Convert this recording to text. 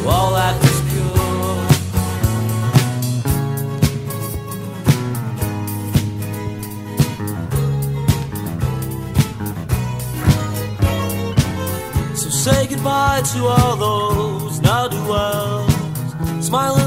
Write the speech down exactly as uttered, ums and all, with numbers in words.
all that was pure. So say goodbye to all those ne'er-do-wells. Smile